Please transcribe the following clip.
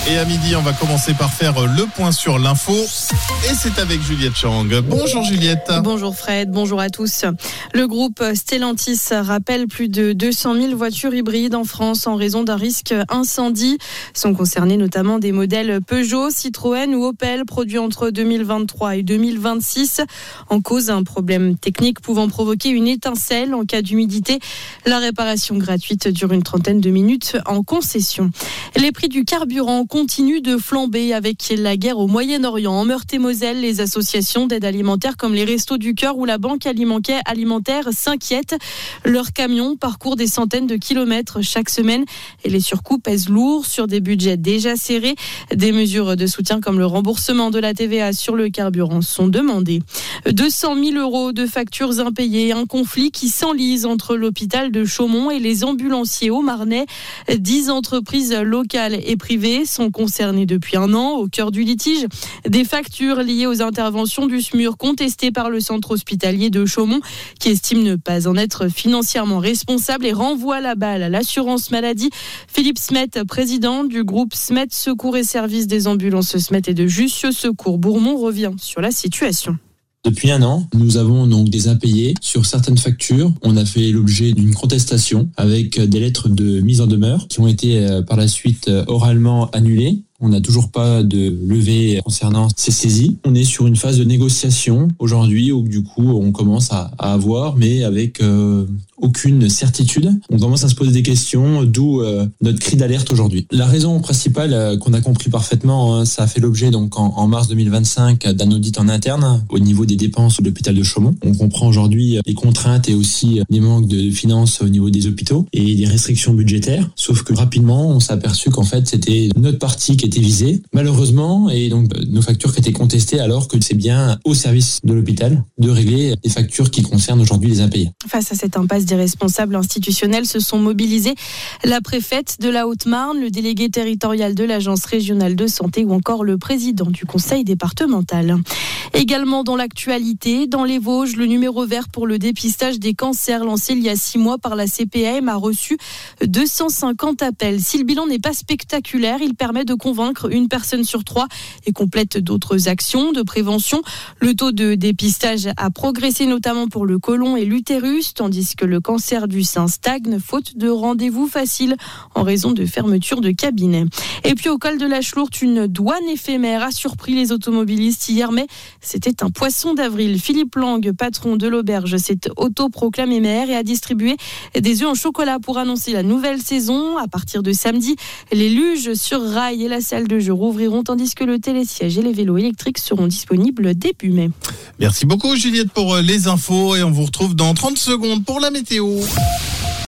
Et à midi, on va commencer par faire le point sur l'info. Et c'est avec Juliette Chang. Bonjour Juliette. Bonjour Fred, bonjour à tous. Le groupe Stellantis rappelle plus de 200 000 voitures hybrides en France en raison d'un risque incendie. Sont concernés notamment des modèles Peugeot, Citroën ou Opel produits entre 2023 et 2026. En cause, un problème technique pouvant provoquer une étincelle en cas d'humidité. La réparation gratuite dure une trentaine de minutes en concession. Les prix du carburant continuent de flamber avec la guerre au Moyen-Orient. En Meurthe-et-Moselle, les associations d'aide alimentaire comme les Restos du Cœur ou la Banque alimentaire s'inquiètent. Leurs camions parcourent des centaines de kilomètres chaque semaine et les surcoûts pèsent lourd sur des budgets déjà serrés. Des mesures de soutien comme le remboursement de la TVA sur le carburant sont demandées. 200 000 euros de factures impayées, un conflit qui s'enlise entre l'hôpital de Chaumont et les ambulanciers haut-marnais. 10 entreprises locales et privées sont concernées depuis un an. Au cœur du litige, des factures liées aux interventions du SMUR contestées par le centre hospitalier de Chaumont qui estime ne pas en être financièrement responsable et renvoie la balle à l'assurance maladie. Philippe Smet, président du groupe Smet Secours et Services des ambulances Smet et de Jussieu Secours Bourmont, revient sur la situation. Depuis un an, nous avons donc des impayés sur certaines factures. On a fait l'objet d'une contestation avec des lettres de mise en demeure qui ont été par la suite oralement annulées. On n'a toujours pas de levée concernant ces saisies. On est sur une phase de négociation aujourd'hui où du coup on commence à avoir, mais avec aucune certitude. On commence à se poser des questions, d'où notre cri d'alerte aujourd'hui. La raison principale qu'on a compris parfaitement, ça a fait l'objet donc en mars 2025 d'un audit en interne au niveau des dépenses de l'hôpital de Chaumont. On comprend aujourd'hui les contraintes et aussi les manques de finances au niveau des hôpitaux et des restrictions budgétaires. Sauf que rapidement, on s'est aperçu qu'en fait c'était notre partie qui était visée, malheureusement, et donc nos factures qui étaient contestées alors que c'est bien au service de l'hôpital de régler les factures qui concernent aujourd'hui les impayés. Face à cette impasse, des responsables institutionnels se sont mobilisés. La préfète de la Haute-Marne, le délégué territorial de l'Agence régionale de santé ou encore le président du conseil départemental. Également dans l'actualité, dans les Vosges, le numéro vert pour le dépistage des cancers lancé il y a 6 mois par la CPAM a reçu 250 appels. Si le bilan n'est pas spectaculaire, il permet de convaincre une personne sur 3 et complète d'autres actions de prévention. Le taux de dépistage a progressé notamment pour le côlon et l'utérus, tandis que le cancer du sein stagne, faute de rendez-vous faciles en raison de fermeture de cabinet. Et puis au col de la Chlourte, une douane éphémère a surpris les automobilistes hier, mais c'était un poisson d'avril. Philippe Lang, patron de l'auberge, s'est autoproclamé maire et a distribué des œufs en chocolat pour annoncer la nouvelle saison. À partir de samedi, les luges sur rail et la salle de jeu rouvriront, tandis que le télésiège et les vélos électriques seront disponibles début mai. Merci beaucoup Juliette pour les infos et on vous retrouve dans 30 secondes pour la météo.